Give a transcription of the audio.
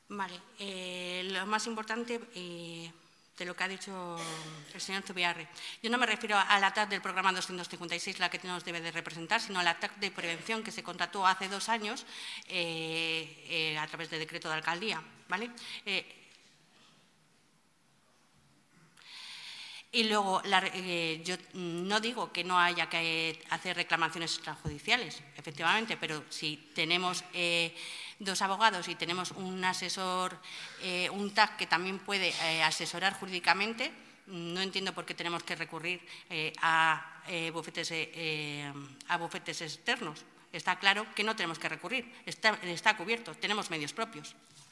Vale. Lo más importante de lo que ha dicho el señor Zubiarri. Yo no me refiero a la TAC del programa 256, la que nos debe de representar, sino a la TAC de prevención que se contrató hace 2 años a través de decreto de alcaldía. ¿Vale? Y luego, yo no digo que no haya que hacer reclamaciones extrajudiciales, efectivamente, pero si tenemos 2 abogados y tenemos un asesor, un TAC que también puede asesorar jurídicamente, no entiendo por qué tenemos que recurrir a bufetes externos. Está claro que no tenemos que recurrir, está cubierto, tenemos medios propios.